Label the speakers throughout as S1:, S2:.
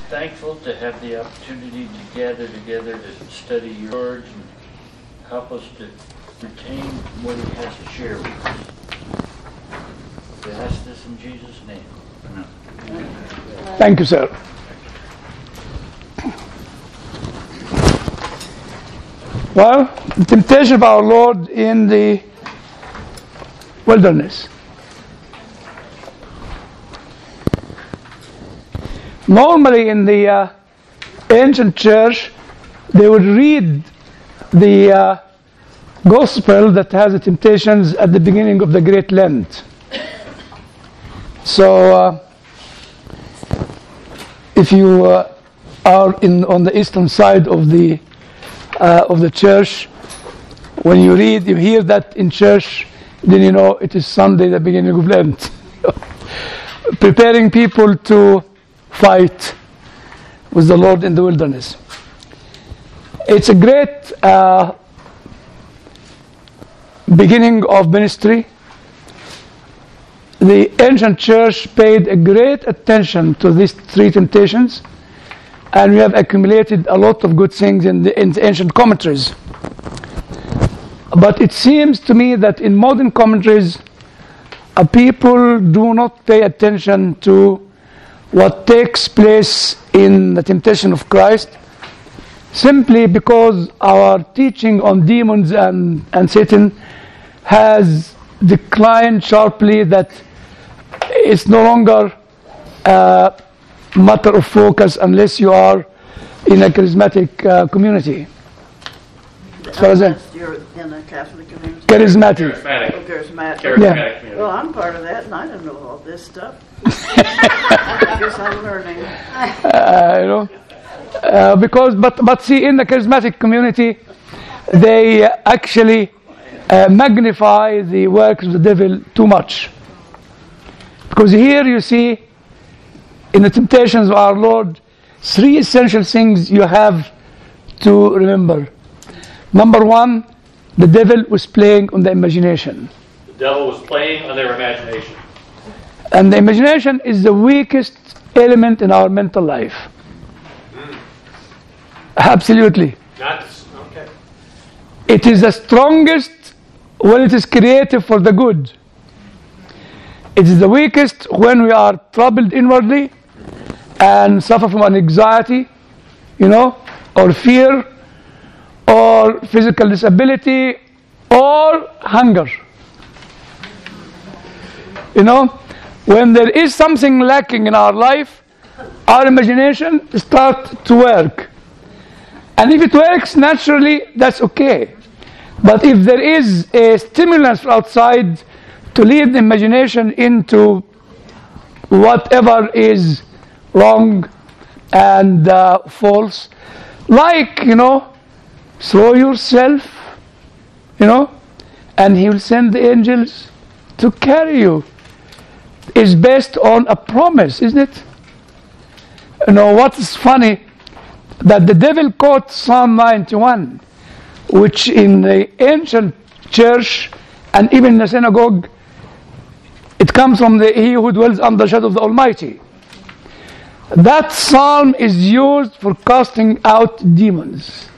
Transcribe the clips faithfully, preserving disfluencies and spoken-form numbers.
S1: thankful to have the opportunity to gather together to study your words and help us to retain what he has to share with us. We ask this in Jesus' name. Amen.
S2: Thank you, sir. Well, the temptation of our Lord in the wilderness. Normally in the uh, ancient church, they would read the uh, gospel that has the temptations at the beginning of the Great Lent. So, uh, if you uh, are in on the eastern side of the uh, of the church, when you read, you hear that in church, then you know it is Sunday, the beginning of Lent, preparing people to fight with the Lord in the wilderness. It's a great uh, beginning of ministry. The ancient church paid a great attention to these three temptations, and we have accumulated a lot of good things in the, in the ancient commentaries. But it seems to me that in modern commentaries, uh, people do not pay attention to what takes place in the temptation of Christ, simply because our teaching on demons and, and Satan has declined sharply, that it's no longer a matter of focus unless you are in a charismatic uh, community.
S3: So is that you're in a Catholic community?
S2: Charismatic.
S4: Charismatic.
S3: Oh, charismatic.
S4: Charismatic
S2: Yeah.
S4: community.
S3: Well, I'm part of that, and I didn't know all this stuff. I guess I'm learning.
S2: Uh, you know, uh, because but but see, in the charismatic community, they uh, actually uh, magnify the works of the devil too much. Because here you see, in the temptations of our Lord, three essential things you have to remember. Number one, the devil was playing on the imagination.
S4: The devil was playing on their imagination.
S2: And the imagination is the weakest element in our mental life.
S4: Mm.
S2: Absolutely.
S4: Not okay.
S2: It is the strongest when it is creative for the good. It is the weakest when we are troubled inwardly and suffer from an anxiety, you know, or fear, or physical disability, or hunger. You know, when there is something lacking in our life, our imagination starts to work. And if it works naturally, that's okay. But if there is a stimulus outside to lead the imagination into whatever is wrong and uh, false, like, you know, throw yourself, you know, and he will send the angels to carry you. It's based on a promise, isn't it? You know, what's funny, that the devil quotes Psalm ninety-one, which in the ancient church and even in the synagogue, it comes from the he who dwells under the shadow of the Almighty. That psalm is used for casting out demons.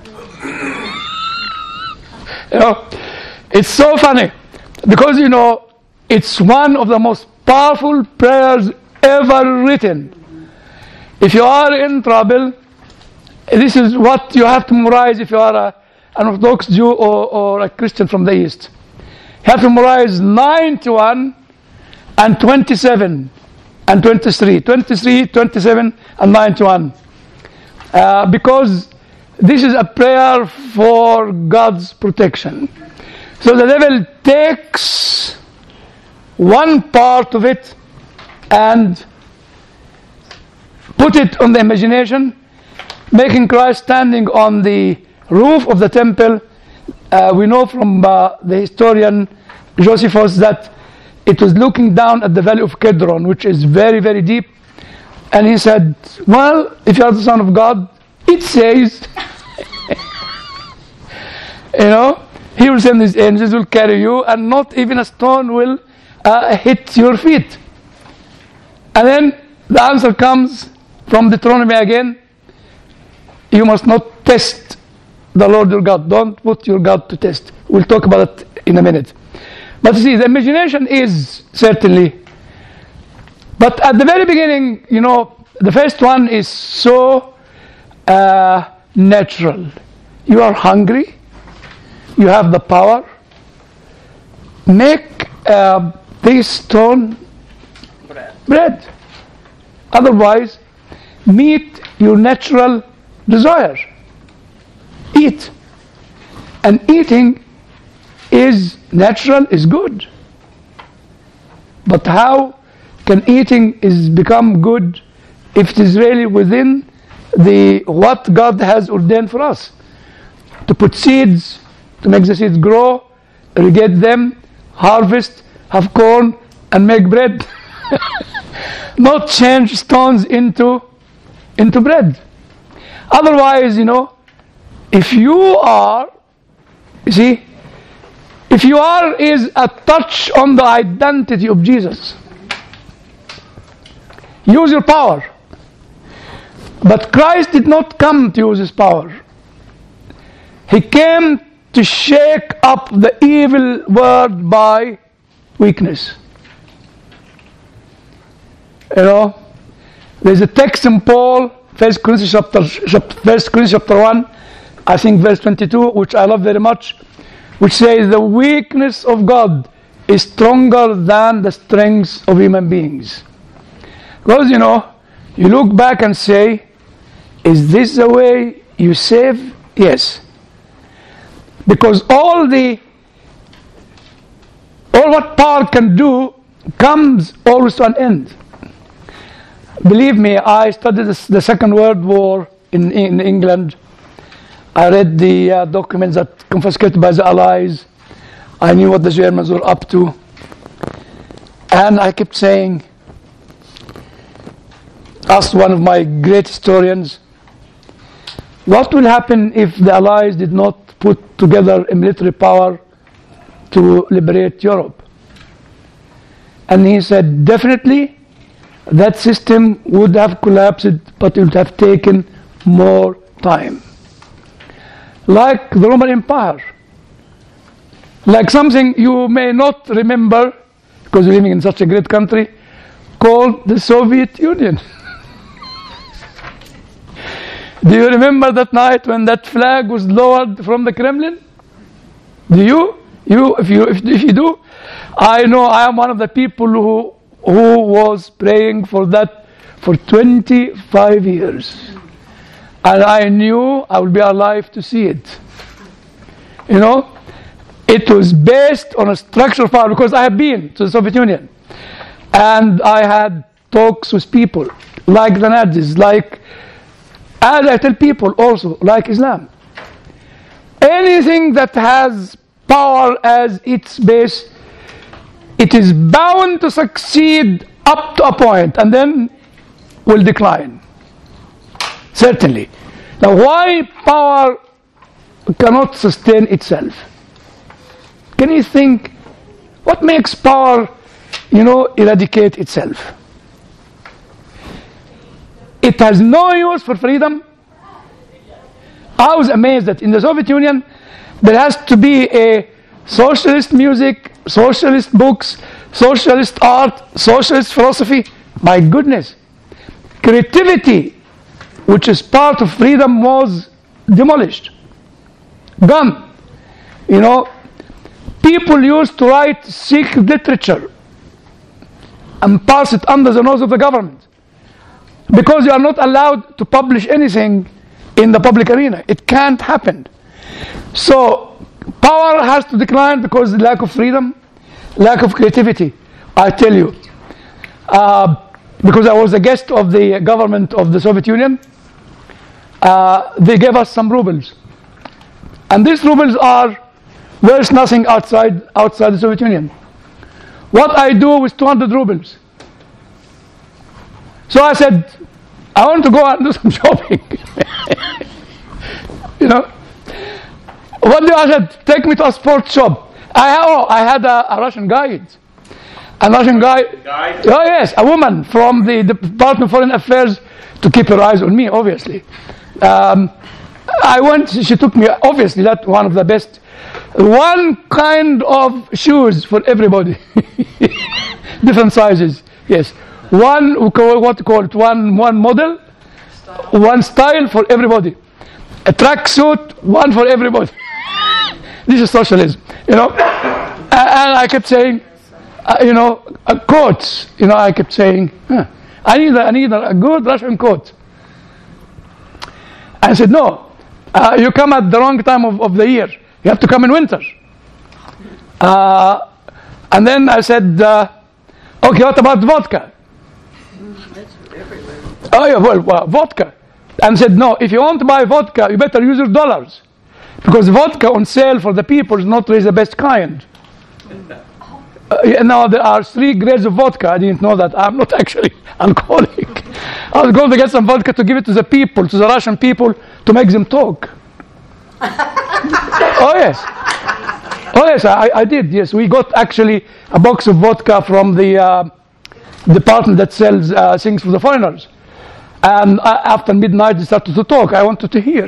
S2: You know, it's so funny because, you know, it's one of the most powerful prayers ever written. If you are in trouble, this is what you have to memorize if you are a, an Orthodox Jew or, or a Christian from the East. You have to memorize ninety-one and twenty-seven and twenty-three. twenty-three, twenty-seven and ninety-one. Uh, because this is a prayer for God's protection. So the devil takes one part of it and put it on the imagination, making Christ standing on the roof of the temple. Uh, we know from uh, the historian Josephus that it was looking down at the valley of Kedron, which is very, very deep. And he said, well, if you are the Son of God, it says, you know, he will send his angels, will carry you, and not even a stone will uh, hit your feet. And then the answer comes from Deuteronomy again, you must not test the Lord your God. Don't put your God to test. We'll talk about it in a minute. But you see, the imagination is certainly. But at the very beginning, you know, the first one is so uh, natural. You are hungry. You have the power. Make uh, this stone
S3: Bread.
S2: bread. Otherwise, meet your natural desire. Eat. And eating is natural, is good. But how can eating is become good if it is really within the what God has ordained for us? To put seeds, to make the seeds grow, irrigate them, harvest, have corn, and make bread. Not change stones into, into bread. Otherwise, you know, if you are, you see, if you are is a touch on the identity of Jesus. Use your power. But Christ did not come to use his power. He came to shake up the evil world by weakness. You know, there's a text in Paul, First Corinthians chapter, First Corinthians chapter one, I think verse twenty-two, which I love very much, which says the weakness of God is stronger than the strength of human beings. Because, you know, you look back and say, is this the way you save? Yes. Because all the, all what power can do comes always to an end. Believe me, I studied this, the Second World War in, in England. I read the uh, documents that confiscated by the Allies. I knew what the Germans were up to. And I kept saying, asked one of my great historians, what will happen if the Allies did not put together a military power to liberate Europe? And he said, definitely, that system would have collapsed, but it would have taken more time. Like the Roman Empire. Like something you may not remember, because you're living in such a great country, called the Soviet Union. Do you remember that night when that flag was lowered from the Kremlin? Do you? You, if you, if, if you do, I know I am one of the people who who was praying for that for twenty-five years, and I knew I would be alive to see it. You know, it was based on a structural power, because I have been to the Soviet Union, and I had talks with people like the Nazis, like. As I tell people also, like Islam, anything that has power as its base, it is bound to succeed up to a point and then will decline. Certainly. Now, why power cannot sustain itself? Can you think, what makes power, you know, eradicate itself? It has no use for freedom. I was amazed that in the Soviet Union, there has to be a socialist music, socialist books, socialist art, socialist philosophy. My goodness. Creativity, which is part of freedom, was demolished. Gone. You know, people used to write secret literature and pass it under the nose of the government, because you are not allowed to publish anything in the public arena. It can't happen. So power has to decline because of lack of freedom, lack of creativity. I tell you, uh, because I was a guest of the government of the Soviet Union, uh, they gave us some rubles, and these rubles are worth nothing outside outside the Soviet Union. What I do with two hundred rubles? So I said, I want to go and do some shopping. You know, what do I said? Take me to a sports shop. I oh, I had a, a Russian guide. A Russian guide.
S4: Guide?
S2: Oh yes, a woman from the Department of Foreign Affairs to keep her eyes on me, obviously. Um, I went, she took me, obviously, that's one of the best. One kind of shoes for everybody. Different sizes, yes. One, we call, what to call it, one, one model, style. One style for everybody. A tracksuit, one for everybody. This is socialism, you know. And I kept saying, uh, you know, uh, coats, you know, I kept saying, huh, I need, a, I need a, a good Russian coat. I said, no, uh, you come at the wrong time of, of the year. You have to come in winter. Uh, and then I said, uh, okay, what about vodka?
S3: That's everywhere.
S2: Oh, yeah, well, well, vodka. And said, no, if you want to buy vodka, you better use your dollars. Because vodka on sale for the people is not really the best kind. Uh, now, there are three grades of vodka. I didn't know that. I'm not actually alcoholic. I was going to get some vodka to give it to the people, to the Russian people, to make them talk. Oh, yes. Oh, yes, I, I did, yes. We got actually a box of vodka from the uh, department that sells uh, things for the foreigners. And uh, after midnight, they started to talk. I wanted to hear.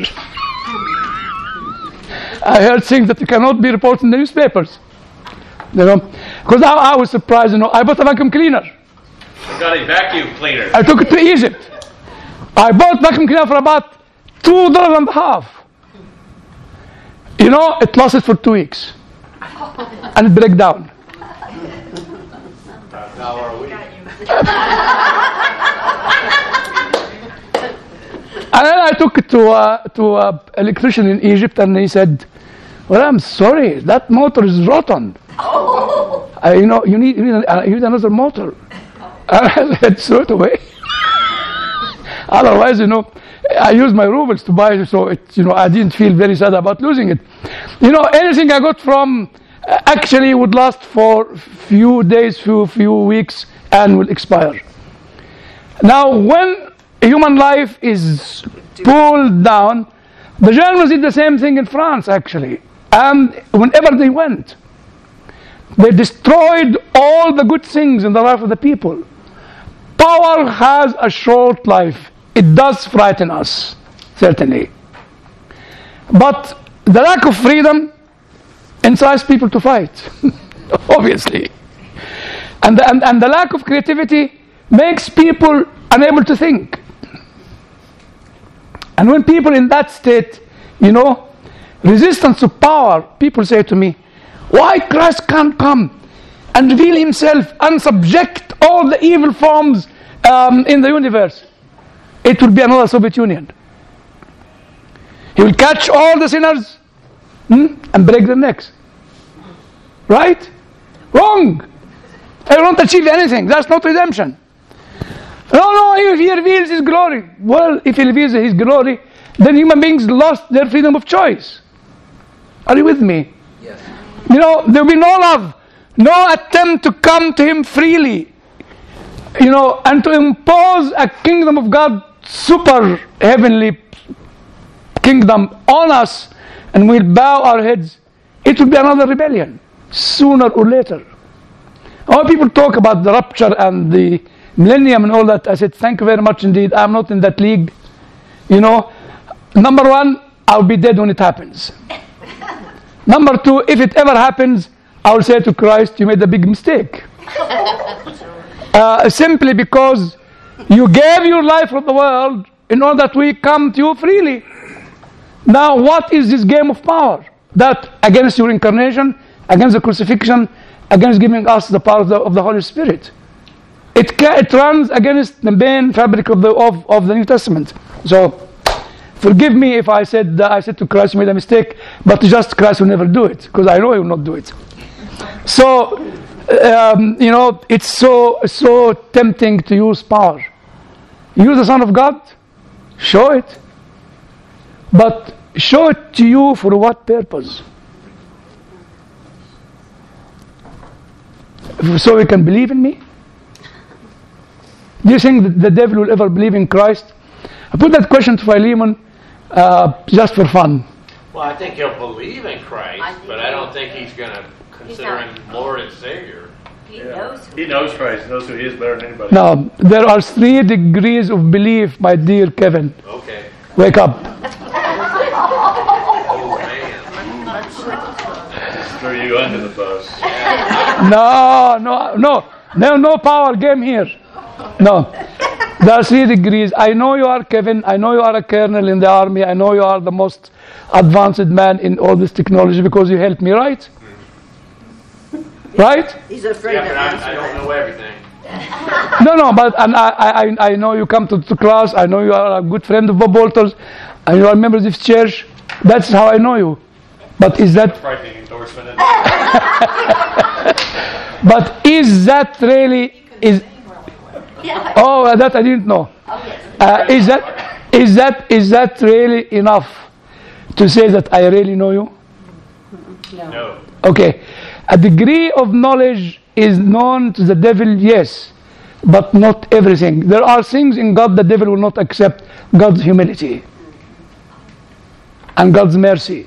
S2: I heard things that cannot be reported in the newspapers. You know, because I, I was surprised, you know, I bought a vacuum cleaner.
S4: I got a vacuum cleaner.
S2: I took it to Egypt. I bought vacuum cleaner for about two dollars and a half. You know, it lasted for two weeks. And it broke down.
S4: About a dollar a week.
S2: And then I took it to uh, to an electrician in Egypt, and he said, well, I'm sorry, that motor is rotten. Oh. Uh, you know, you need, you, need, uh, you need another motor. And I said, throw it away. Otherwise, you know, I used my rubles to buy it, so it, you know, I didn't feel very sad about losing it. You know, anything I got from uh, actually would last for few days, few few weeks, and will expire. Now, when human life is pulled down, the Germans did the same thing in France, actually. And whenever they went, they destroyed all the good things in the life of the people. Power has a short life. It does frighten us, certainly. But the lack of freedom incites people to fight, obviously. And the, and, and the lack of creativity makes people unable to think. And when people in that state, you know, resistance to power, people say to me, why Christ can't come and reveal himself and subject all the evil forms um, in the universe? It will be another Soviet Union. He will catch all the sinners hmm, and break their necks. Right? Wrong. They won't achieve anything. That's not redemption. No, no, if he reveals his glory. Well, if he reveals his glory, then human beings lost their freedom of choice. Are you with me?
S5: Yes.
S2: You know, there will be no love, no attempt to come to him freely, you know, and to impose a kingdom of God, super heavenly kingdom on us, and we'll bow our heads. It will be another rebellion, sooner or later. All people talk about the rapture and the millennium and all that. I said, thank you very much indeed. I'm not in that league. You know, number one, I'll be dead when it happens. Number two, if it ever happens, I will say to Christ, you made a big mistake. Uh, simply because you gave your life for the world in order that we come to you freely. Now, what is this game of power? That against your incarnation, against the crucifixion, against giving us the power of the, of the Holy Spirit. It, ca- it runs against the main fabric of the of, of the New Testament. So, forgive me if I said uh, I said to Christ, you made a mistake, but just Christ will never do it, because I know he will not do it. So, um, you know, it's so so tempting to use power. Use the Son of God, show it, but show it to you for what purpose? So you can believe in me? Do you think that the devil will ever believe in Christ? I put that question to Philemon uh, just for fun.
S4: Well, I think he'll believe in Christ,
S6: I
S4: but I don't think he's going to consider him Lord and Savior.
S5: He knows who
S4: He knows Christ. He knows who he is better than anybody.
S2: Now, there are three degrees of belief, my dear Kevin.
S4: Okay.
S2: Wake up.
S4: Oh, man. Threw you under the bus.
S2: No, no, no. No, no power game here. No. There are three degrees. I know you are Kevin. I know you are a colonel in the army. I know you are the most advanced man in all this technology because you helped me, right? Right?
S3: He's afraid
S4: Yeah,
S3: to
S4: but I,
S3: answer
S4: I don't
S3: that.
S4: know everything.
S2: No, no, but and I, I, I know you come to, to class. I know you are a good friend of Bob Walters. And you are members of church. That's how I know you. But is that,
S4: Frightening endorsement. Isn't
S2: but is that really, is, oh, that I didn't know. Uh, is that, is that, is that really enough to say that I really know you?
S4: it? No.
S2: Okay. A degree of knowledge is known to the devil, yes, but not everything. There are things in God the devil will not accept. God's humility and God's mercy.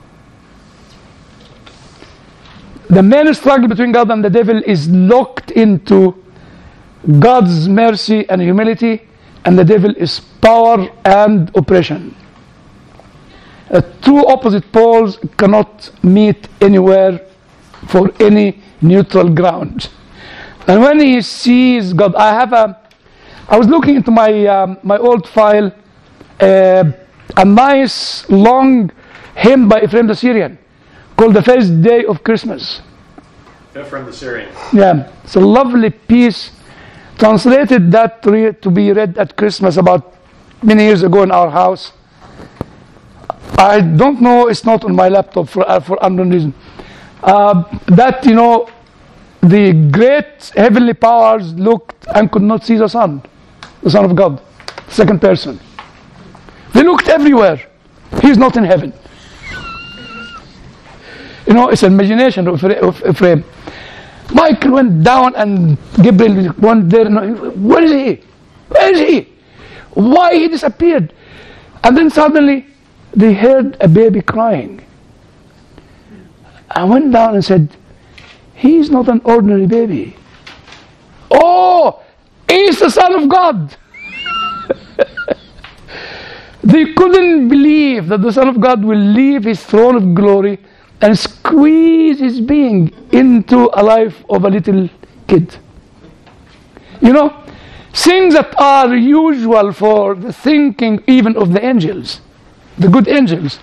S2: The main struggle between God and the devil is locked into God's mercy and humility, and the devil is power and oppression. Uh, two opposite poles cannot meet anywhere for any neutral ground. And when he sees God, I have a, I was looking into my um, my old file, uh, a nice long hymn by Ephraim the Syrian called "The First Day of Christmas."
S4: Ephraim the Syrian.
S2: Yeah, it's a lovely piece. Translated that to, re- to be read at Christmas about many years ago in our house. I don't know, it's not on my laptop for uh, for unknown reason. Uh, that, you know, the great heavenly powers looked and could not see the Son, the Son of God, second person. They looked everywhere. He's not in heaven. You know, it's an imagination of of Ephraim. Michael went down and Gabriel went there. Where is he? Where is he? Why he disappeared? And then suddenly they heard a baby crying. I went down and said, he's not an ordinary baby. Oh, he's the Son of God. They couldn't believe that the Son of God will leave his throne of glory and squeeze his being into a life of a little kid. You know, things that are usual for the thinking even of the angels, the good angels,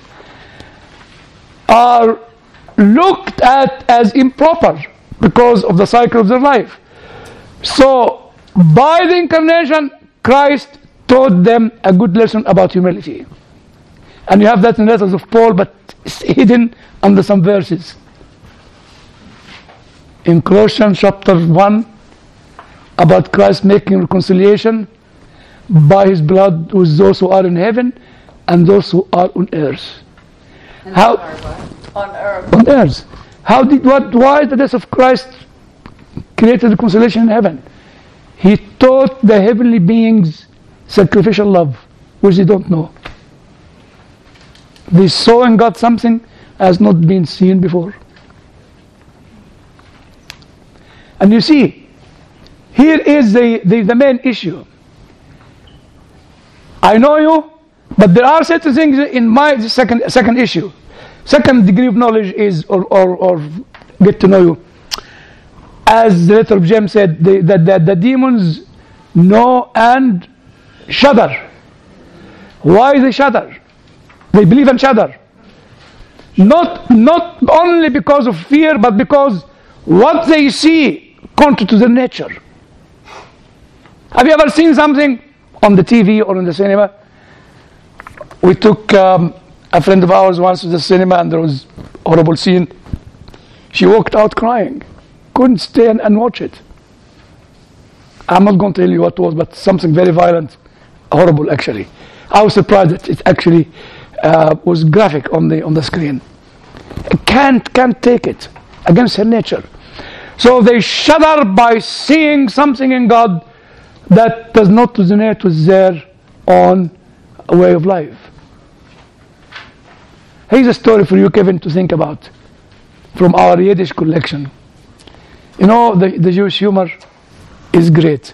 S2: are looked at as improper because of the cycle of their life. So, by the incarnation, Christ taught them a good lesson about humility. And you have that in the letters of Paul, but it's hidden under some verses. In Colossians chapter one, about Christ making reconciliation by his blood with those who are in heaven and those who are on earth. How?
S5: on earth.
S2: On earth. How did what? Why the death of Christ created reconciliation in heaven? He taught the heavenly beings sacrificial love, which they don't know. They saw and got something has not been seen before. And you see, here is the, the, the main issue. I know you, but there are certain things in my second second issue. Second degree of knowledge is, or, or, or get to know you. As the letter of James said, the, the, the, the demons know and shudder. Why they shudder? They believe and shudder. Not, not only because of fear, but because what they see contrary to their nature. Have you ever seen something on the T V or in the cinema? We took um, a friend of ours once to the cinema and there was a horrible scene. She walked out crying. Couldn't stay and, and watch it. I'm not going to tell you what it was, but something very violent, horrible actually. I was surprised that it actually uh, was graphic on the on the screen. Can't can't take it against her nature. So they shudder by seeing something in God that does not resonate with their own way of life. Here's a story for you, Kevin, to think about from our Yiddish collection. You know, the, the Jewish humor is great.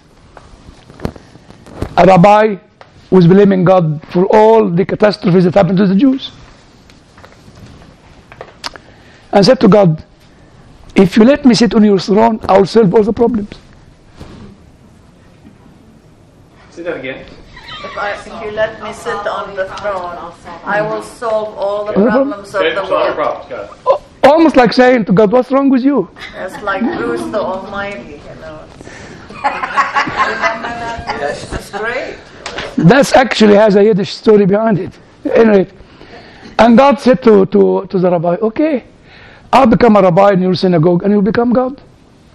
S2: A rabbi was blaming God for all the catastrophes that happened to the Jews. And said to God, if you let me sit on your throne, I will solve all the problems.
S4: Say that again.
S3: If, I, if you let me sit on the throne, I will solve all the
S2: All the
S3: problems of
S4: Okay,
S3: the
S4: solve the
S3: world.
S4: problems. Got it.
S2: Al- Almost like saying to God, what's wrong with you?
S3: That's like Bruce the Almighty, you know. That's just great.
S2: That actually has a Yiddish story behind it. Anyway, and God said to, to, to the rabbi, okay, I'll become a rabbi in your synagogue and you'll become God.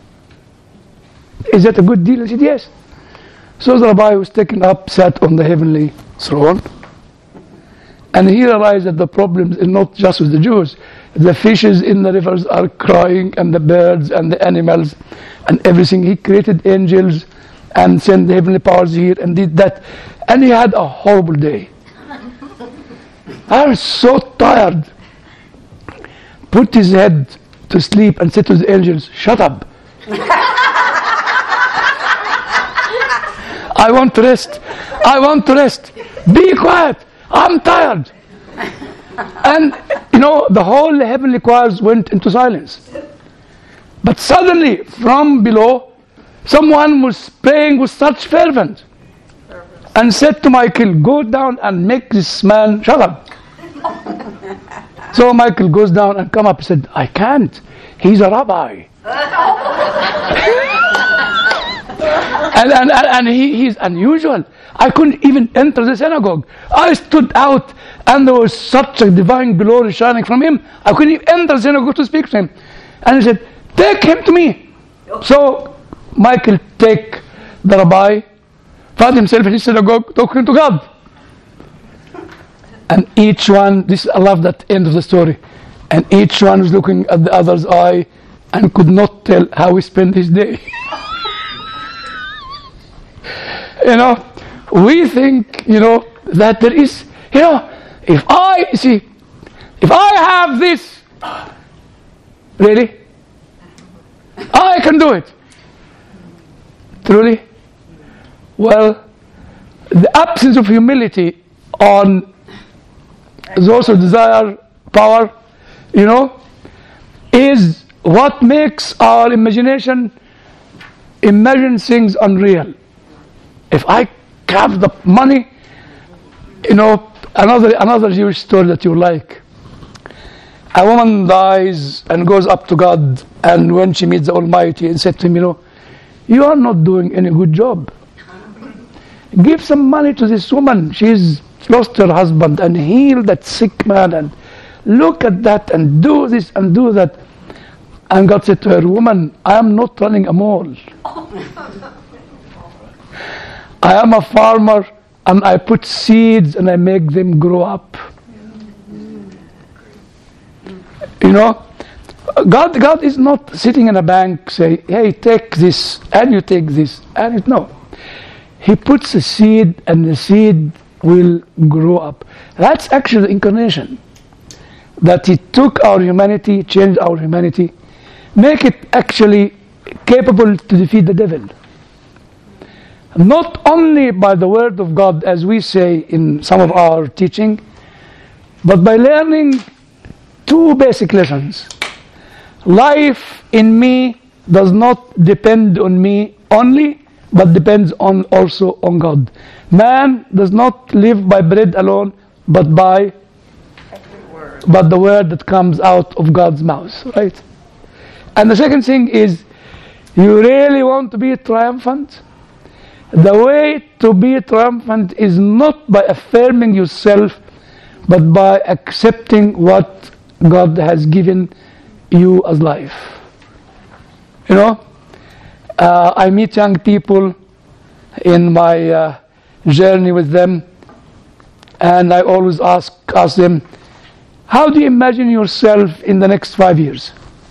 S2: Is that a good deal? He said, yes. So the rabbi was taken up, sat on the heavenly throne, and he realized that the problem is not just with the Jews. The fishes in the rivers are crying, and the birds and the animals and everything. He created angels and sent the heavenly powers here and did that. And he had a horrible day. I was so tired. Put his head to sleep and said to the angels, shut up. I want to rest. I want to rest. Be quiet. I'm tired. And, you know, the whole heavenly choirs went into silence. But suddenly, from below, someone was praying with such fervent and said to Michael, go down and make this man shut up. So Michael goes down and come up and said, I can't. He's a rabbi. and and, and he, he's unusual. I couldn't even enter the synagogue. I stood out and there was such a divine glory shining from him. I couldn't even enter the synagogue to speak to him. And he said, take him to me. So Michael take the rabbi, found himself in his synagogue talking to God. And each one, this I love that end of the story. And each one was looking at the other's eye and could not tell how he spent his day. You know, we think, you know, that there is, you know, if I, see, if I have this, really, I can do it. Truly? Well, the absence of humility on those who desire power, you know, is what makes our imagination imagine things unreal. If I have the money, you know, another another Jewish story that you like. A woman dies and goes up to God, and when she meets the Almighty and said to him, you know, you are not doing any good job. Give some money to this woman. She's lost her husband, and heal that sick man, and look at that, and do this and do that. And God said to her, woman, I am not running a mall. I am a farmer, and I put seeds and I make them grow up. You know, God, God is not sitting in a bank say, hey, take this, and you take this, and it, no. He puts a seed, and the seed will grow up. That's actually the incarnation. That He took our humanity, changed our humanity, make it actually capable to defeat the devil. Not only by the word of God, as we say in some of our teaching, but by learning two basic lessons. Life in me does not depend on me only, but depends on also on God. Man does not live by bread alone, but by but the word that comes out of God's mouth, right? And the second thing is, you really want to be triumphant? The way to be triumphant is not by affirming yourself, but by accepting what God has given you as life. You know, uh, I meet young people in my uh, journey with them, and I always ask, ask them, how do you imagine yourself in the next five years?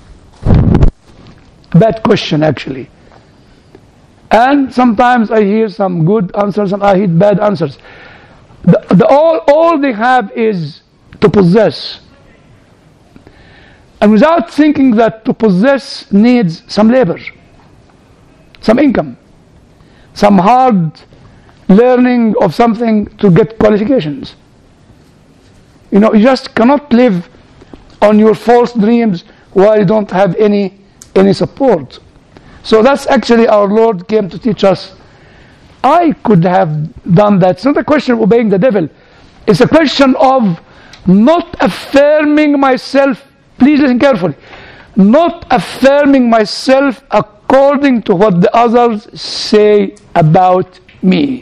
S2: Bad question, actually. And sometimes I hear some good answers and I hear bad answers. The, the, all, all they have is to possess. and without thinking that to possess needs some labor, some income, some hard learning of something to get qualifications. You know, you just cannot live on your false dreams while you don't have any any support. So that's actually our Lord came to teach us. I could have done that. It's not a question of obeying the devil. It's a question of not affirming myself. Please listen carefully. Not affirming myself according to what the others say about me.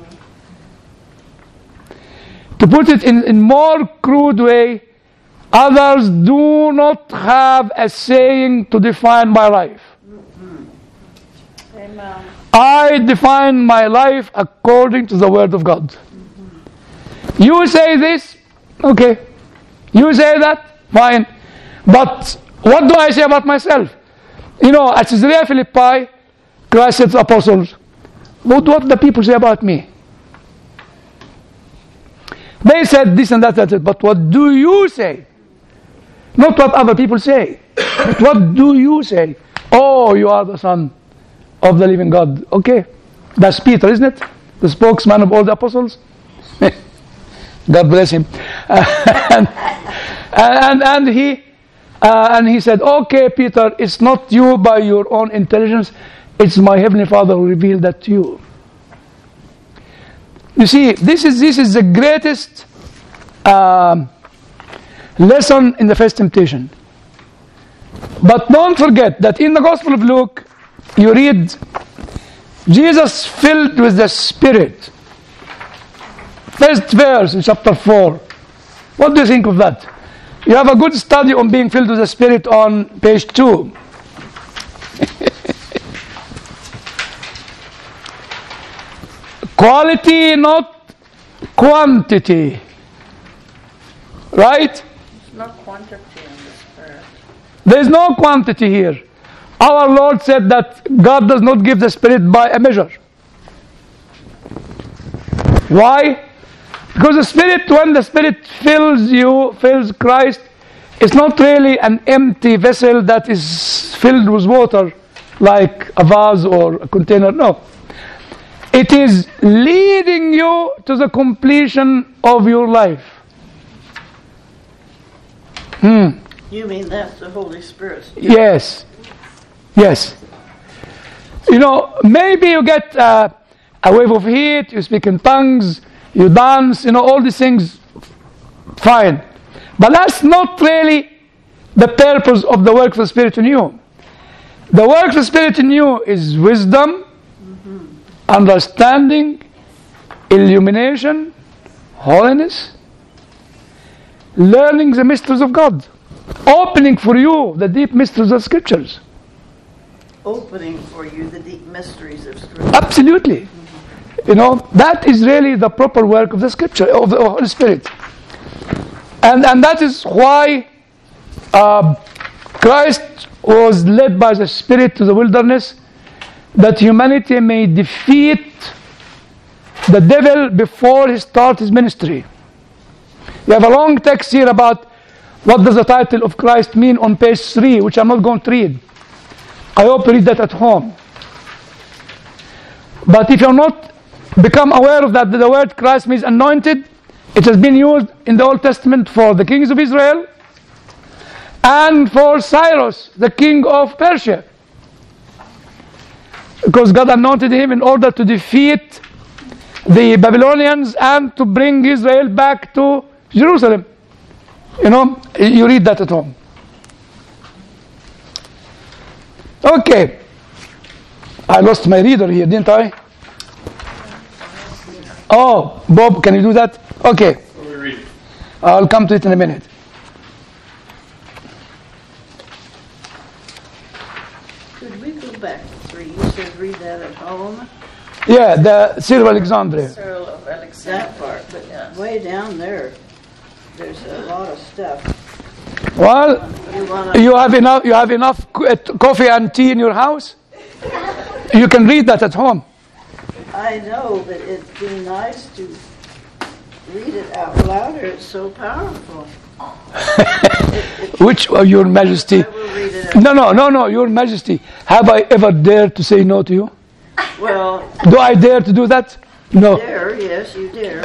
S2: To put it in a more crude way, others do not have a saying to define my life.
S3: Amen.
S2: I define my life according to the Word of God. Mm-hmm. You say this, okay. You say that, fine. But what do I say about myself? You know, at Caesarea Philippi, Christ said to the apostles, what do the people say about me? They said this and that, that, that, but what do you say? Not what other people say, but what do you say? Oh, you are the Son of the living God. Okay, that's Peter, isn't it? The spokesman of all the apostles. God bless him. and, and and he uh, and he said, okay, Peter, it's not you by your own intelligence, it's my heavenly Father who revealed that to you. You see, this is this is the greatest uh, lesson in the first temptation. But don't forget that in the Gospel of Luke, you read, Jesus filled with the Spirit. First verse in chapter four. What do you think of that? You have a good study on being filled with the Spirit on page two. Quality, not quantity. Right?
S3: There's no quantity in the Spirit.
S2: There is no quantity here. Our Lord said that God does not give the Spirit by a measure. Why? Because the Spirit, when the Spirit fills you, fills Christ, it's not really an empty vessel that is filled with water like a vase or a container. No. It is leading you to the completion of your life. Hmm.
S3: You mean that's the Holy Spirit?
S2: Yes. Yes. You know, maybe you get uh, a wave of heat, you speak in tongues, you dance, you know, all these things, fine. But that's not really the purpose of the work of the Spirit in you. The work of the Spirit in you is wisdom, mm-hmm. understanding, illumination, holiness, learning the mysteries of God, opening for you the deep mysteries of Scriptures.
S3: Opening for you the deep mysteries of Scripture.
S2: Absolutely. Mm-hmm. You know, that is really the proper work of the Scripture, of the Holy Spirit. And, and that is why uh, Christ was led by the Spirit to the wilderness, that humanity may defeat the devil before he starts his ministry. We have a long text here about what does the title of Christ mean on page three, which I'm not going to read. I hope you read that at home. But if you're not become aware of that, the word Christ means anointed. It has been used in the Old Testament for the kings of Israel and for Cyrus, the king of Persia. Because God anointed him in order to defeat the Babylonians and to bring Israel back to Jerusalem. You know, you read that at home. Okay. I lost my reader here, didn't I? Oh, Bob, can you do that? Okay. I'll come to it in a minute.
S3: Could we go back to three? You said read that at home.
S2: Yeah, the Cyril of Alexandria.
S3: Cyril of Alexandria. That part, but yeah. Way down there, there's a lot of stuff.
S2: Well,
S3: you, wanna...
S2: you have enough. You have enough coffee and tea in your house. You can read that at home.
S3: I know, but it'd be nice to read it out loud, or it's so powerful.
S2: Which, uh, Your Majesty?
S3: I will read it out.
S2: No, no, no, no, Your Majesty. Have I ever dared to say no to you?
S3: Well,
S2: Do I dare to do that? No.
S3: dare, yes, you dare.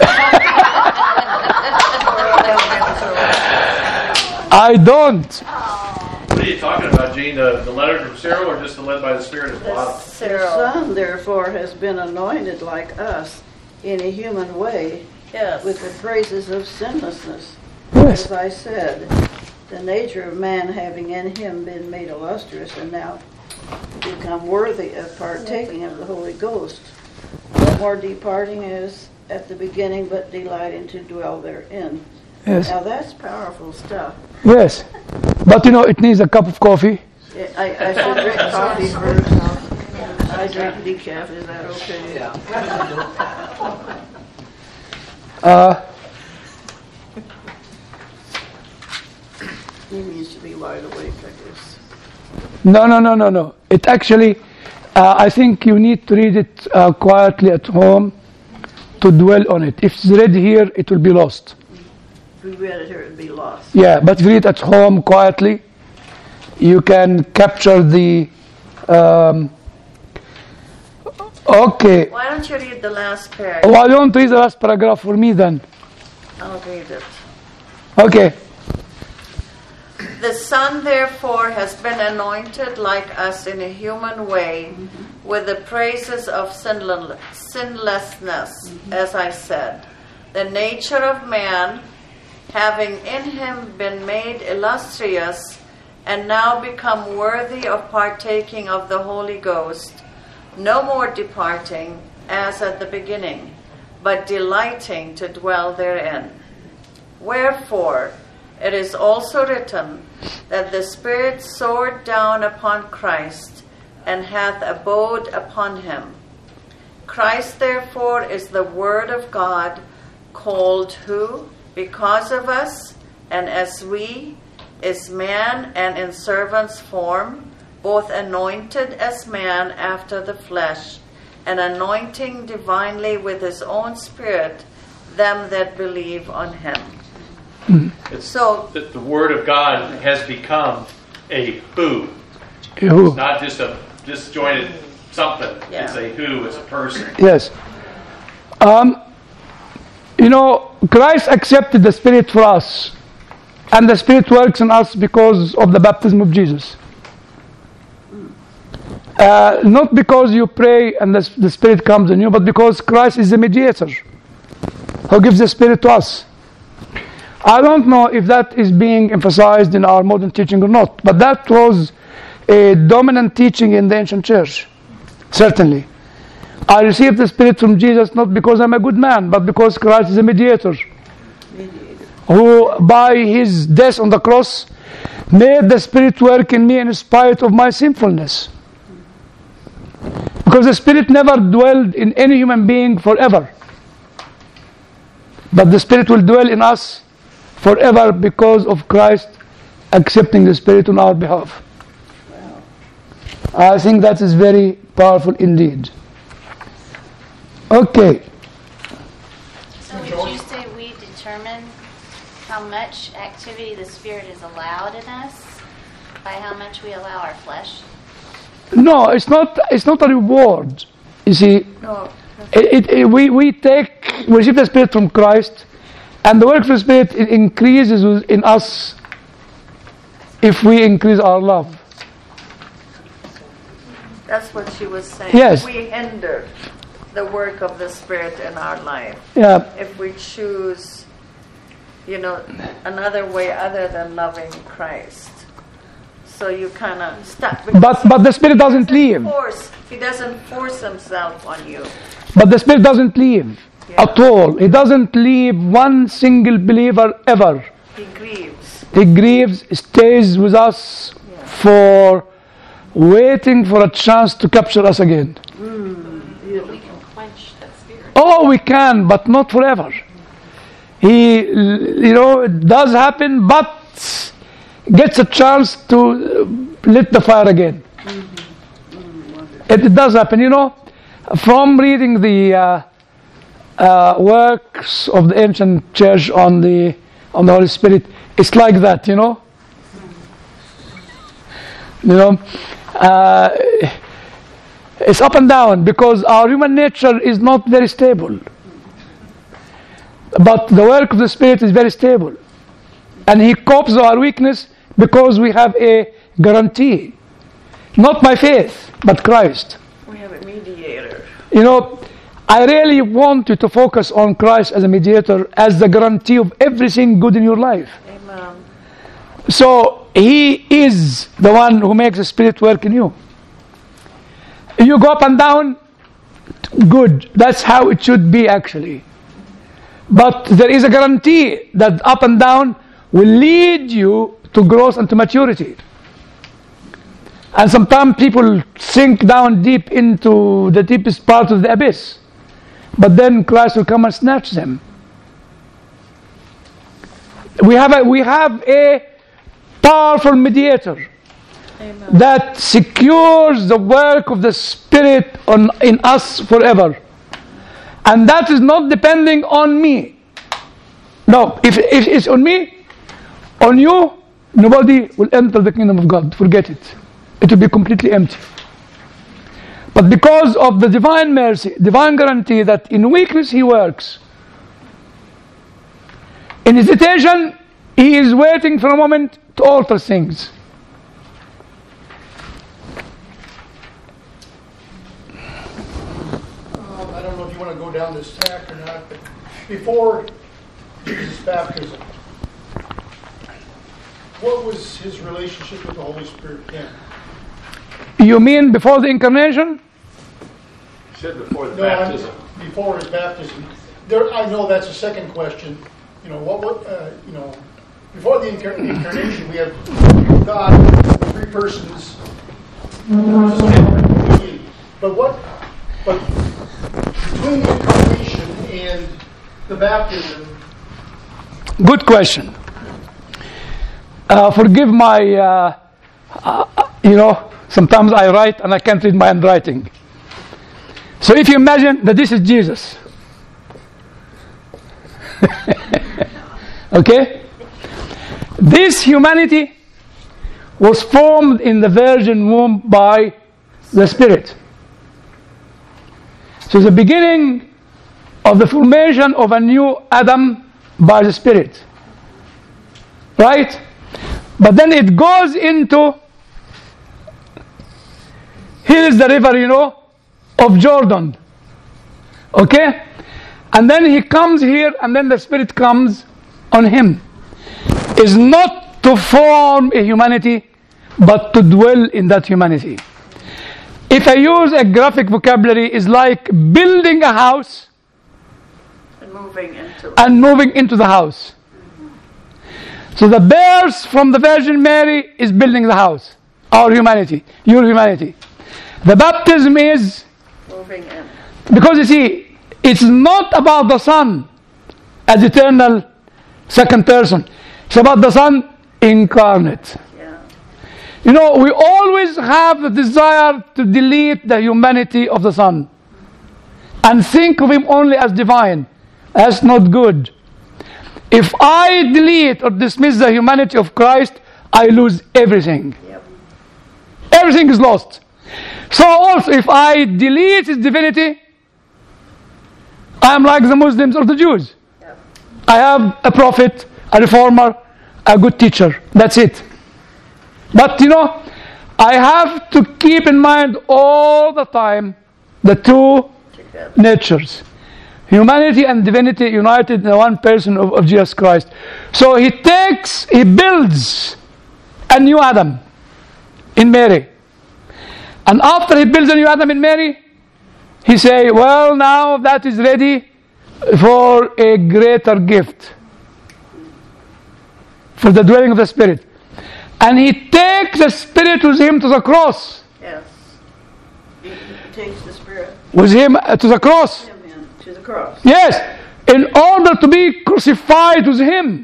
S2: I don't.
S4: What are you talking about, Gene? The, the letter from Cyril or just the led by the Spirit at the bottom?
S3: The
S5: Cyril.
S3: Son, therefore, has been anointed like us in a human way
S5: Yes.
S3: with the praises of sinlessness.
S2: Yes.
S3: As I said, the nature of man having in him been made illustrious and now become worthy of partaking of the Holy Ghost. No more departing as at the beginning, but delighting to dwell therein.
S2: Yes.
S3: Now that's powerful stuff.
S2: Yes. But you know, it needs a cup of coffee.
S3: I, I should drink coffee first. I drink decaf. Is that okay? Yeah.
S2: Uh,
S3: He needs to be wide awake, I guess.
S2: no, no, no, no, no. It actually, uh, I think you need to read it uh, quietly at home to dwell on it. If it's read here, it will be lost.
S3: If we read it here, it'd be lost.
S2: Yeah, but if you read it at home quietly, you can capture the. Um, okay.
S5: Why don't you read the last paragraph?
S2: Why don't you read the last paragraph for me then?
S5: I'll read it.
S2: Okay.
S5: The Son, therefore, has been anointed like us in a human way with the praises of sinle- sinlessness, as I said. The nature of man, having in him been made illustrious, and now become worthy of partaking of the Holy Ghost, no more departing as at the beginning, but delighting to dwell therein. Wherefore, it is also written that the Spirit soared down upon Christ and hath abode upon him. Christ, therefore, is the Word of God, called who, because of us, and as we, is man and in servant's form, both anointed as man after the flesh, and anointing divinely with his own Spirit them that believe on him.
S4: It's,
S5: So,
S4: the, the Word of God has become a who.
S2: Who?
S4: It's not just a disjointed something.
S5: Yeah.
S4: It's a who. It's a person.
S2: Yes. Um, you know, Christ accepted the Spirit for us. And the Spirit works in us because of the baptism of Jesus. Uh, not because you pray and the, the Spirit comes in you, but because Christ is the mediator who gives the Spirit to us. I don't know if that is being emphasized in our modern teaching or not, but that was a dominant teaching in the ancient church. Certainly. I received the Spirit from Jesus not because I'm a good man, but because Christ is a mediator,
S3: Mediator.
S2: who by his death on the cross made the Spirit work in me in spite of my sinfulness. Because the Spirit never dwelled in any human being forever. But the Spirit will dwell in us forever because of Christ accepting the Spirit on our behalf. I think that is very powerful indeed. Okay.
S6: So would you say we determine how much activity the Spirit is allowed in us by how much we allow our flesh?
S2: No, it's not. It's not a reward. You see,
S5: no,
S2: it, it, it, we we take we receive the Spirit from Christ, and the work of the Spirit it increases in us if we increase our love.
S5: that's what she was saying.
S2: Yes.
S5: We hinder the work of the Spirit in our life.
S2: Yeah.
S5: If we choose, you know, another way other than loving Christ. So you kind of stop.
S2: But but the Spirit doesn't leave.
S5: Force, he doesn't force himself on you.
S2: But the Spirit doesn't leave
S5: Yeah.
S2: at all. He doesn't leave one single believer ever.
S5: He grieves.
S2: He grieves, stays with us
S5: Yeah.
S2: for waiting for a chance to capture us again.
S6: We can quench that Spirit.
S2: Oh, we can, but not forever. He, you know, it does happen, but gets a chance to lit the fire again. It, it does happen, you know. From reading the uh, uh, works of the ancient church on the on the Holy Spirit, it's like that, you know. You know, uh, it's up and down because our human nature is not very stable. But the work of the Spirit is very stable. And He copes with our weakness because we have a guarantee. Not by faith, but Christ.
S5: We have a mediator.
S2: You know, I really want you to focus on Christ as a mediator, as the guarantee of everything good in your life.
S5: Amen.
S2: So He is the one who makes the Spirit work in you. You go up and down, good. That's how it should be actually. But there is a guarantee that up and down will lead you to growth and to maturity. And sometimes people sink down deep into the deepest part of the abyss. But then Christ will come and snatch them. We have a, we have a powerful mediator.
S5: Amen.
S2: That secures the work of the Spirit on, in us forever. And that is not depending on me. No, if, if it's on me, on you, nobody will enter the kingdom of God. Forget it. It will be completely empty. But because of the divine mercy, divine guarantee that in weakness He works. In hesitation, He is waiting for a moment to alter things.
S7: Um, I don't know if you want to go down this track or not, but before Jesus' baptism, what was His relationship with the Holy Spirit then?
S2: You mean before the incarnation?
S4: Said before the
S7: No, I'm-
S4: baptism.
S7: Before His baptism. There, I know that's a second question. You know, what, what uh, you know, before the incar- incarnation, we have God, three persons. But what, but between the incarnation and the baptism,
S2: Good question. Uh, forgive my, uh, uh, you know, sometimes I write and I can't read my handwriting. So if you imagine that this is Jesus. Okay? This humanity was formed in the virgin womb by the Spirit. So the beginning of the formation of a new Adam by the Spirit. Right? But then it goes into, here is the river, you know, of Jordan. Okay? And then he comes here, and then the Spirit comes on him. Is not to form a humanity, but to dwell in that humanity. If I use a graphic vocabulary, is like building a house
S5: And moving into
S2: and moving into the house. So the birth from the Virgin Mary is building the house. Our humanity, your humanity. The baptism is,
S5: moving in.
S2: because you see, it's not about the Son as eternal second person. It's about the Son incarnate.
S5: Yeah.
S2: You know, we always have the desire to delete the humanity of the Son and think of Him only as divine. That's not good. If I delete or dismiss the humanity of Christ, I lose everything.
S5: Yep.
S2: Everything is lost. So also, if I delete His divinity, I am like the Muslims or the Jews.
S5: Yep.
S2: I have a prophet, a reformer, a good teacher. That's it. But you know, I have to keep in mind all the time the two
S5: Together.
S2: natures. Humanity and divinity united in the one person of, of Jesus Christ. So He takes, He builds a new Adam in Mary. And after He builds a new Adam in Mary, He say, well, now that is ready for a greater gift. For the dwelling of the Spirit. And He takes the Spirit with Him to the cross.
S5: Yes.
S3: He he takes the Spirit
S2: With Him uh, to the cross.
S3: him in to the cross.
S2: Yes, in order to be crucified with Him.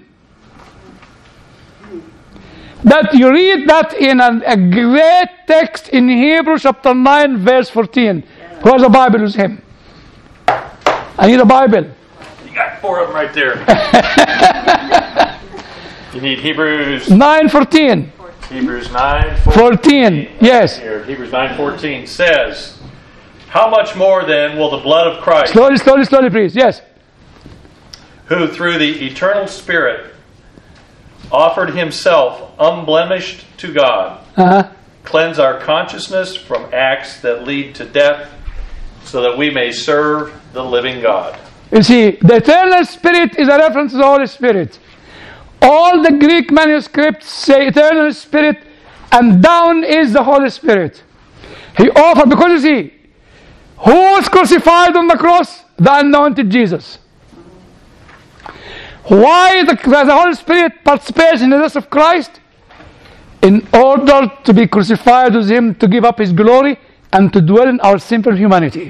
S2: That you read that in a, a great text in Hebrews chapter nine verse fourteen. Who has a Bible with him? I need a Bible.
S4: You got four of them right there. You need Hebrews
S2: nine fourteen.
S4: Hebrews nine
S2: fourteen. Yes.
S4: Here, Hebrews nine fourteen says, "How much more then will the blood of Christ,
S2: Slowly, slowly, slowly, please. Yes.
S4: who through the eternal Spirit offered himself unblemished to God,
S2: Uh-huh.
S4: cleanse our consciousness from acts that lead to death, so that we may serve the living God."
S2: You see, the eternal Spirit is a reference to the Holy Spirit. All the Greek manuscripts say eternal Spirit, and down is the Holy Spirit. He offered, because you see, who was crucified on the cross? The anointed Jesus. Why the, the Holy Spirit participates in the death of Christ? In order to be crucified with Him, to give up His glory, and to dwell in our simple humanity.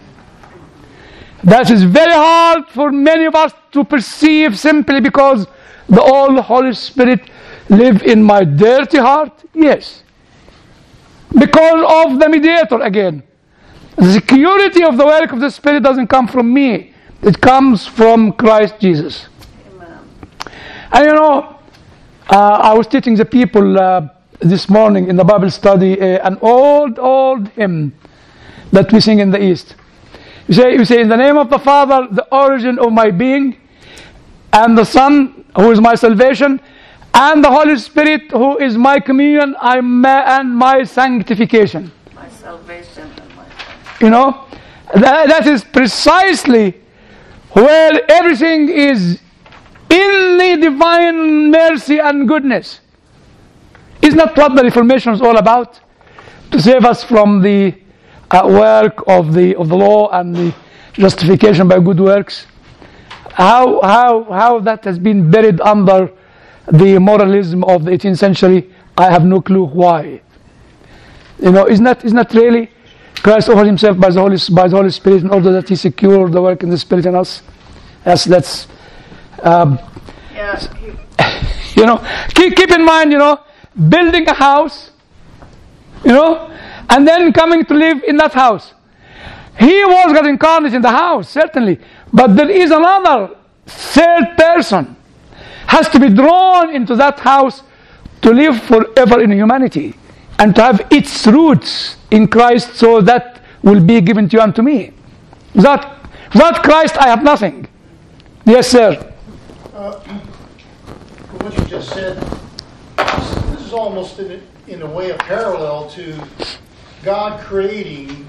S2: That is very hard for many of us to perceive, simply because the all Holy Spirit live in my dirty heart. Yes. Because of the mediator again. The security of the work of the Spirit doesn't come from me. It comes from Christ Jesus.
S5: Amen.
S2: And you know, uh, I was teaching the people uh, this morning in the Bible study uh, an old, old hymn that we sing in the East. You say, you say, "In the name of the Father, the origin of my being, and the Son, who is my salvation, and the Holy Spirit, who is my communion I ma- and my sanctification."
S5: My salvation and my
S2: You know, that, that is precisely where everything is in the divine mercy and goodness. Isn't that what the Reformation is all about? To save us from the uh, work of the of the law and the justification by good works. How how how that has been buried under the moralism of the eighteenth century, I have no clue why. You know, isn't that isn't that really? Christ offered Himself by the Holy by the Holy Spirit in order that He secure the work in the Spirit in us. That's that's. Um,
S5: yeah. He,
S2: you know, keep keep in mind, you know, building a house, you know, and then coming to live in that house. He was God incarnate in the house, certainly, but there is another third person has to be drawn into that house to live forever in humanity and to have its roots in Christ, so that will be given to you and to me. Without, without Christ, I have nothing. Yes, sir.
S7: Uh, what you just said, this, this is almost in a, in a way a parallel to God creating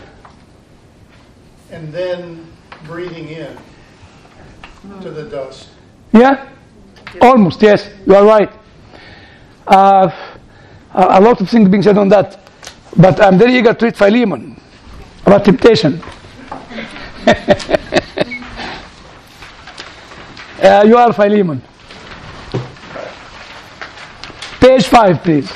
S7: and then breathing in to the dust.
S2: Yeah? Almost, yes. You are right. Uh, a lot of things being said on that. But I'm very eager to read Philemon about temptation. uh, you are Philemon. Page five, please.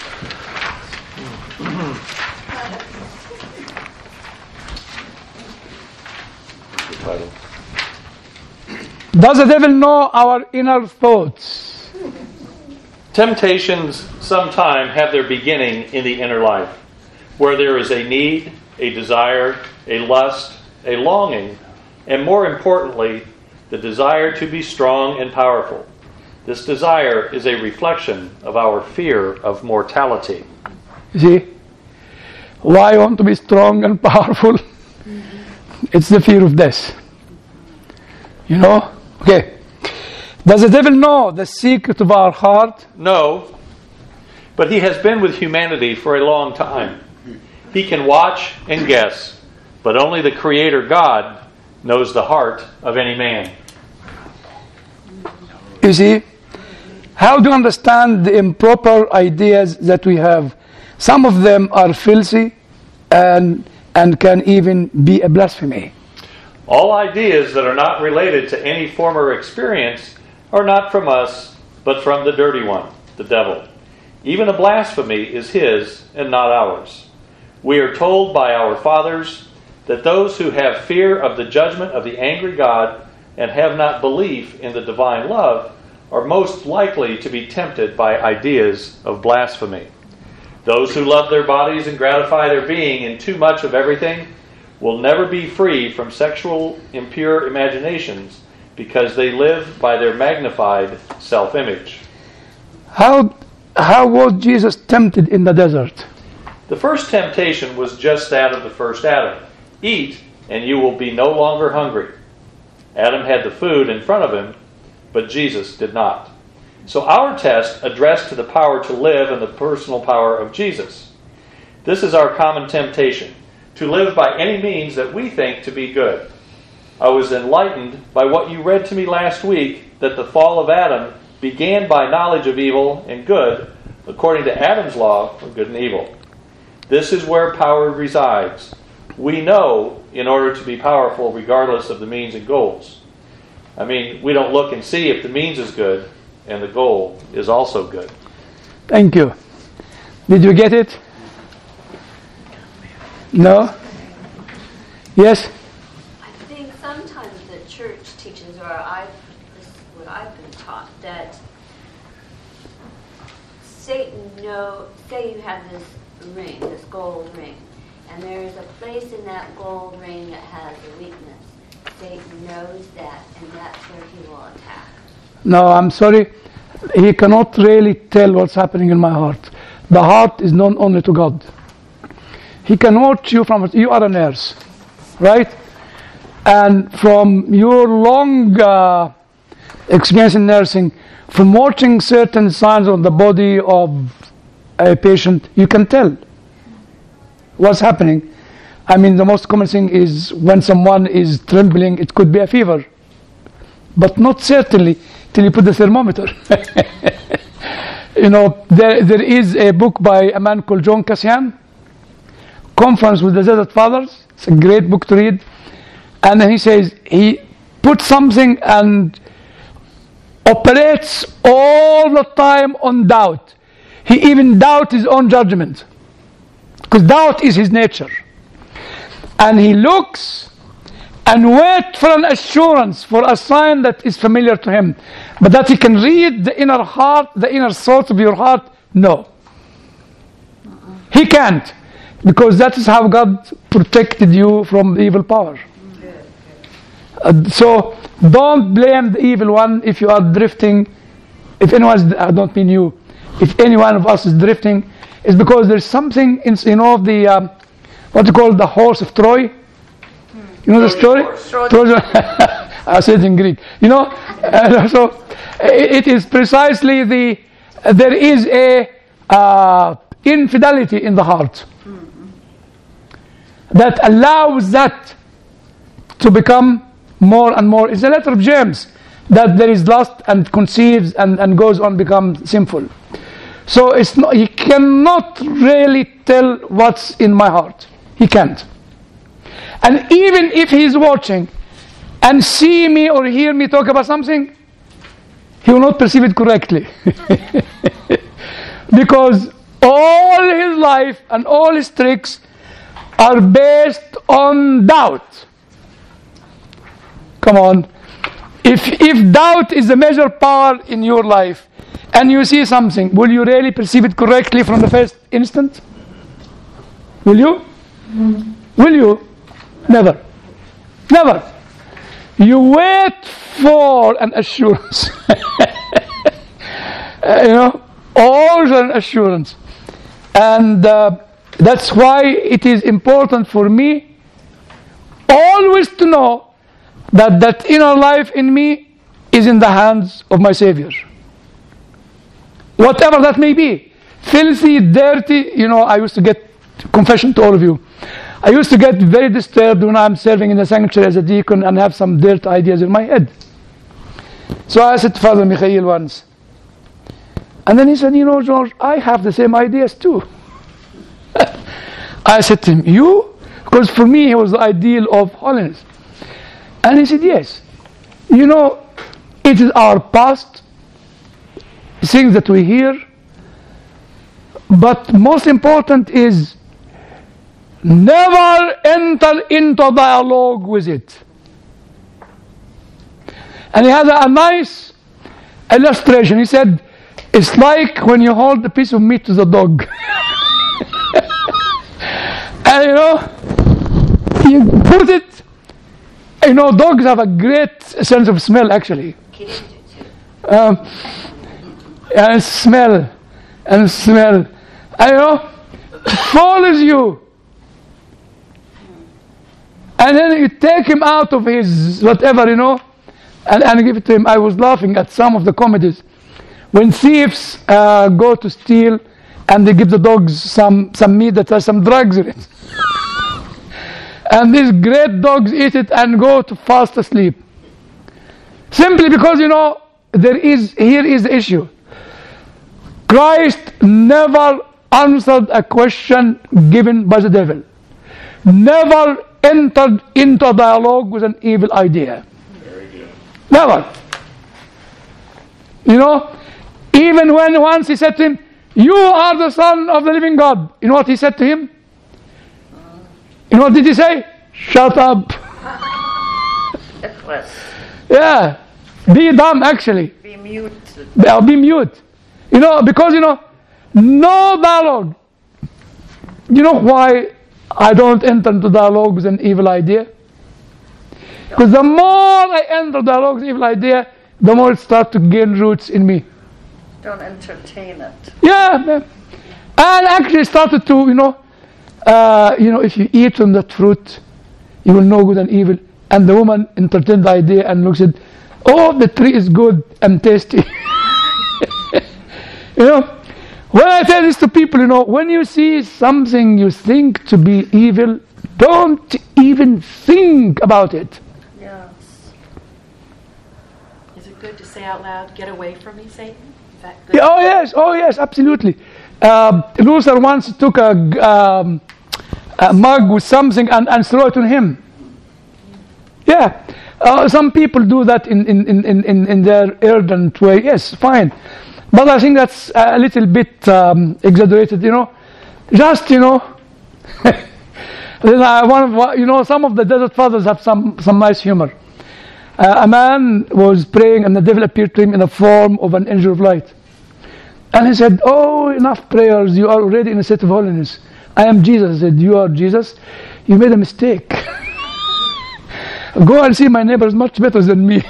S2: Does the devil know our inner thoughts?
S4: Temptations sometime have their beginning in the inner life, where there is a need, a desire, a lust, a longing, and more importantly, the desire to be strong and powerful. This desire is a reflection of our fear of mortality.
S2: You see? Why I want to be strong and powerful? It's the fear of death. You know? Okay. Does the devil know the secret of our heart?
S4: No, but he has been with humanity for a long time. He can watch and guess, but only the Creator God knows the heart of any man.
S2: You see? How do you understand the improper ideas that we have? Some of them are filthy and and can even be a blasphemy.
S4: All ideas that are not related to any former experience are not from us, but from the dirty one, the devil. Even a blasphemy is his and not ours. We are told by our fathers that those who have fear of the judgment of the angry God and have not belief in the divine love are most likely to be tempted by ideas of blasphemy. Those who love their bodies and gratify their being in too much of everything will never be free from sexual impure imaginations because they live by their magnified self-image.
S2: How, how was Jesus tempted in the desert?
S4: The first temptation was just that of the first Adam. Eat, and you will be no longer hungry. Adam had the food in front of him, but Jesus did not. So our test addressed to the power to live and the personal power of Jesus. This is our common temptation, to live by any means that we think to be good. I was enlightened by what you read to me last week, that the fall of Adam began by knowledge of evil and good, according to Adam's law of good and evil. This is where power resides. We know in order to be powerful regardless of the means and goals. I mean, we don't look and see if the means is good and the goal is also good.
S2: Thank you. Did you get it? No? Yes?
S8: I think sometimes the church teaches, or I've, this is what I've been taught, that Satan know, say you have this ring, this gold ring, and there is a place in that gold ring that has a weakness. Satan knows that, and that's where he will attack.
S2: No, I'm sorry. He cannot really tell what's happening in my heart. The heart is known only to God. He can watch you from, you are a nurse, right? And from your long uh, experience in nursing, from watching certain signs on the body of a patient, you can tell what's happening. I mean, the most common thing is when someone is trembling, it could be a fever, but not certainly till you put the thermometer. You know, there there is a book by a man called John Cassian, Conference with the Desert Fathers. It's a great book to read. And then he says he puts something and operates all the time on doubt. He even doubts his own judgment, because doubt is his nature. And he looks and waits for an assurance, for a sign that is familiar to him. But that he can read the inner heart, the inner thoughts of your heart, no. He can't, because that is how God protected you from the evil power. Uh, so don't blame the evil one if you are drifting. If anyone, I don't mean you, if any one of us is drifting, it's because there's something in, you know, the um, what you call the horse of Troy. You know the story? Trojan. I said in Greek. You know, uh, so it is precisely the uh, there is a uh, infidelity in the heart that allows that to become more and more. It's the letter of James that there is lust and conceives and, and goes on become sinful. So it's not, he cannot really tell what's in my heart. He can't. And even if he's watching and see me or hear me talk about something, he will not perceive it correctly. Because all his life and all his tricks are based on doubt. Come on. If, if doubt is the major power in your life and you see something, will you really perceive it correctly from the first instant? Will you? Mm. Will you? Never. Never. You wait for an assurance. uh, you know, always an assurance. And uh, that's why it is important for me always to know that that inner life in me is in the hands of my Savior. Whatever that may be. Filthy, dirty, you know, I used to get, confession to all of you, I used to get very disturbed when I'm serving in the sanctuary as a deacon and have some dirt ideas in my head. So I said to Father Mikhail once, and then he said, you know, George, I have the same ideas too. I said to him, you? Because for me he was the ideal of holiness. And he said, yes. You know, it is our past, things that we hear, but most important is never enter into dialogue with it. And he had a, a nice illustration. He said, it's like when you hold a piece of meat to the dog. And you know, you put it, you know, dogs have a great sense of smell, actually.
S8: Kitties do too.
S2: Um, and smell, and smell. And, you know, follows you. And then you take him out of his whatever, you know, and, and give it to him. I was laughing at some of the comedies. When thieves uh, go to steal and they give the dogs some, some meat that has some drugs in it. And these great dogs eat it and go to fast asleep. Simply because, you know, there is, here is the issue. Christ never answered a question given by the devil. Never entered into a dialogue with an evil idea.
S4: Very good.
S2: Never. You know, even when once he said to him, "You are the Son of the living God." You know what he said to him? You know what did he say? "Shut up."
S5: It was
S2: Yeah. Be dumb, actually.
S5: be mute.
S2: I'll be mute. You know, because, you know, no dialogue. You know why I don't enter into dialogue with an evil idea? Because the more I enter dialogue with an evil idea, the more it starts to gain roots in me.
S5: Don't entertain it.
S2: Yeah, man. And actually started to, you know, uh, you know, if you eat from that fruit, you will know good and evil. And the woman entertained the idea and looks at, oh, the tree is good and tasty. You know, when I tell this to people, you know, when you see something you think to be evil, don't even think about it.
S5: Yes.
S9: Is it good to say out loud, "Get away from me, Satan"? Is that good?
S2: Yeah, oh yes, oh yes, absolutely. Uh, Luther once took a, um, a mug with something and, and threw it on him. Yeah, uh, some people do that in, in, in, in, in their arrogant way. Yes, fine. But I think that's a little bit um, exaggerated, you know. Just, you know, then I, one of, you know, some of the desert fathers have some, some nice humor. Uh, a man was praying and the devil appeared to him in the form of an angel of light. And he said, "Oh, enough prayers, you are already in a state of holiness. I am Jesus." I said, "You are Jesus? You made a mistake. Go and see my neighbors much better than me."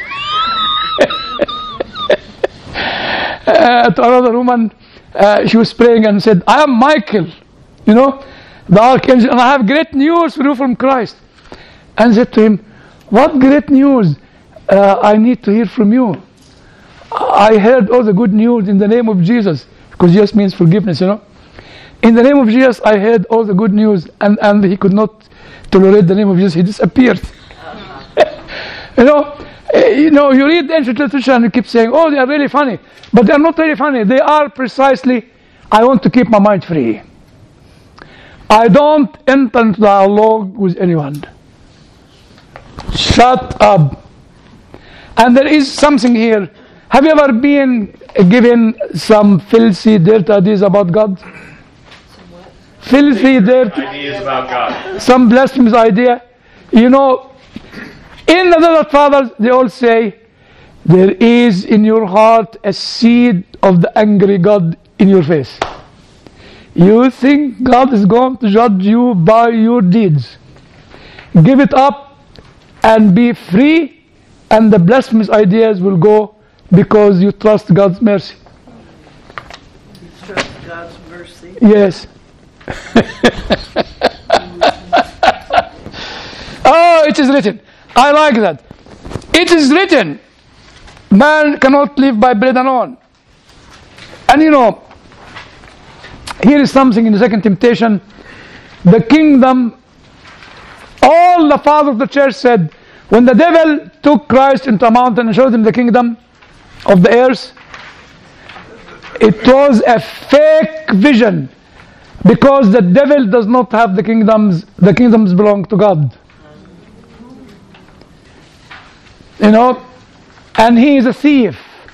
S2: uh, to another woman, uh, she was praying and said, "I am Michael, you know, the archangel, and I have great news for you from Christ." And said to him, "What great news? Uh, I need to hear from you. I heard all the good news in the name of Jesus," because Jesus means forgiveness, you know. "In the name of Jesus, I heard all the good news," and, and he could not tolerate the name of Jesus. He disappeared. You know, you know, you read ancient literature and you keep saying, "Oh, they are really funny," but they are not really funny. They are precisely, I want to keep my mind free. I don't enter into dialogue with anyone. Shut up. And there is something here. Have you ever been given some filthy, dirty ideas about God? Filthy, dirty,
S4: Ideas about God.
S2: some blasphemous idea? You know, in the Desert Fathers, they all say, there is in your heart a seed of the angry God in your face. You think God is going to judge you by your deeds. Give it up and be free, and the blasphemous ideas will go because you trust God's mercy.
S3: Trust God's mercy.
S2: Yes. Oh, it is written. I like that. It is written, man cannot live by bread alone. And you know, here is something in the second temptation. The kingdom, all the fathers of the church said, when the devil took Christ into a mountain and showed him the kingdom of the earth, it was a fake vision, because the devil does not have the kingdoms. The kingdoms belong to God. You know, and he is a thief.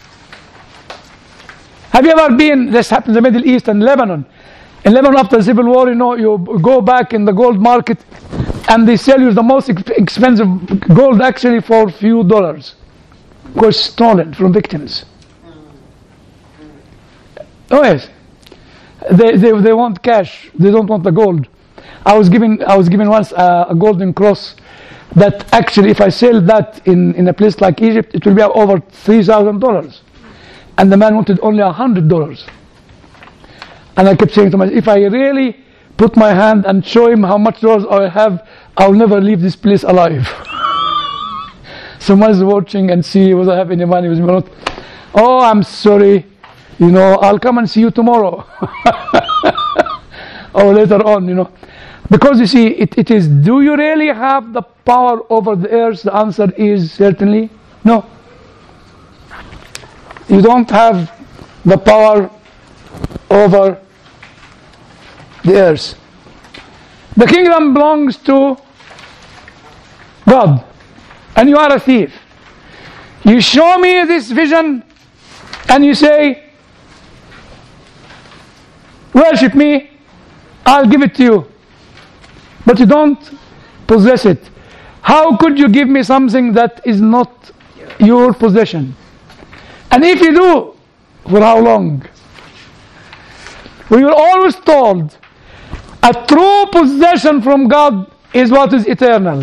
S2: Have you ever been, this happened in the Middle East and Lebanon. In Lebanon after the civil war, you know, you go back in the gold market and they sell you the most expensive gold actually for a few dollars. Of course, stolen from victims. Oh yes. They, they, they want cash. They don't want the gold. I was given I was given once uh, a golden cross that actually if I sell that in, in a place like Egypt, it will be over three thousand dollars. And the man wanted only one hundred dollars. And I kept saying to myself, if I really put my hand and show him how much dollars I have, I'll never leave this place alive. Someone's watching and see whether I have any money with me or not. Oh, I'm sorry. You know, I'll come and see you tomorrow. Or later on, you know. Because you see, it, it is, do you really have the power over the earth? The answer is certainly no. You don't have the power over the earth. The kingdom belongs to God, and you are a thief. You show me this vision, and you say, worship me, I'll give it to you. But you don't possess it. How could you give me something that is not your possession? And if you do, for how long? We were always told a true possession from God is what is eternal.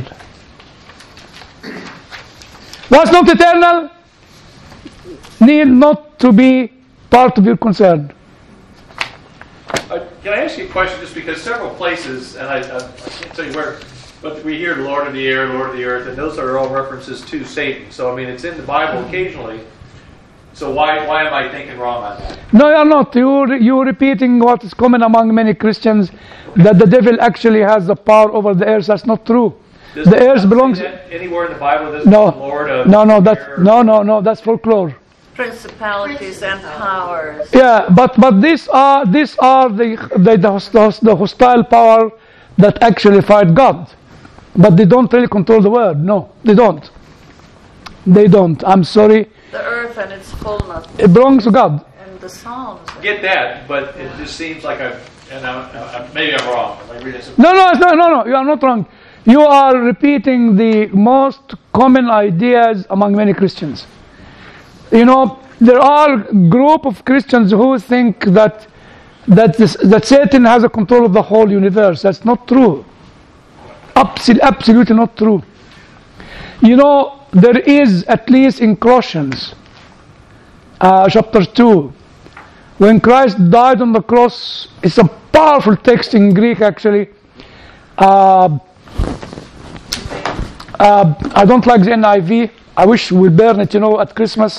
S2: What's not eternal need not to be part of your concern.
S4: Uh, can I ask you a question? Just because several places, and I, I, I can't tell you where, but we hear Lord of the air, Lord of the earth, and those are all references to Satan. So I mean, it's in the Bible occasionally. So why why am I thinking wrong on that?
S2: No, you're not. You're, you're repeating what is common among many Christians, that the devil actually has the power over the earth. That's not true.
S4: Does
S2: the
S4: it
S2: earth
S4: not
S2: belongs.
S4: say that anywhere in the Bible, does
S2: No,
S4: the Lord of
S2: no, no.
S4: the
S2: That
S4: air-
S2: no, no, no. That's folklore.
S5: Principalities and powers.
S2: Yeah, but but these are these are the the, the, hostile, the hostile power that actually fight God, but they don't really control the world. No, they don't. They don't. I'm sorry.
S5: The earth and its fullness.
S2: It belongs to God.
S5: And the Psalms.
S4: Get that, but it just seems like I've, and I'm, I'm, maybe I'm wrong. Am I reading some-
S2: No, no, it's no, no, no. You are not wrong. You are repeating the most common ideas among many Christians. You know, there are a group of Christians who think that that this, that Satan has a control of the whole universe. That's not true. Absol- absolutely not true. You know, there is, at least in Colossians, uh, chapter two, when Christ died on the cross, it's a powerful text in Greek actually. Uh, uh, I don't like the N I V. I wish we burn it, you know, at Christmas.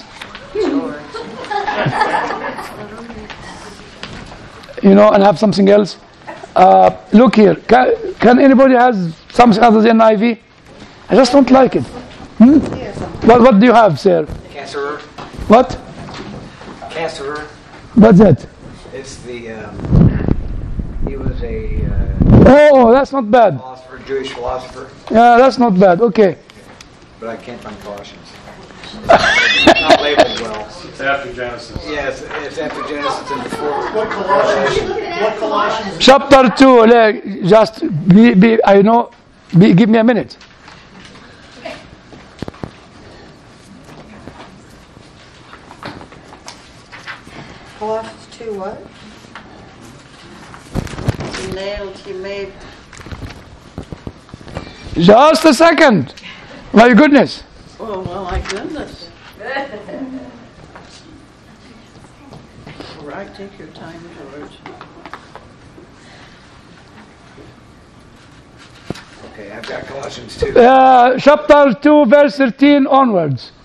S2: You know, and have something else. Uh, look here. Can, can anybody has something other than N I V? I just don't like it. Hmm? What, what do you have, sir?
S10: Cancer.
S2: What?
S10: Cancer.
S2: What's that?
S10: It's the. Um, he was a uh,
S2: Oh, that's not bad.
S10: philosopher, Jewish philosopher,
S2: Yeah, that's not bad. Okay.
S10: but I can't find Colossians. It's not labeled well.
S4: It's after Genesis.
S10: Yes, it's after Genesis and before.
S7: What Colossians, what Colossians,
S2: Chapter two. le- Just be, be I know. Be, give me a minute.
S3: Colossians two what?
S5: He nailed, he made.
S2: Just a second. My goodness.
S3: Oh, well, my goodness. All right, take your time, George.
S10: Okay, I've got Colossians two.
S2: Uh, chapter two, verse thirteen onwards.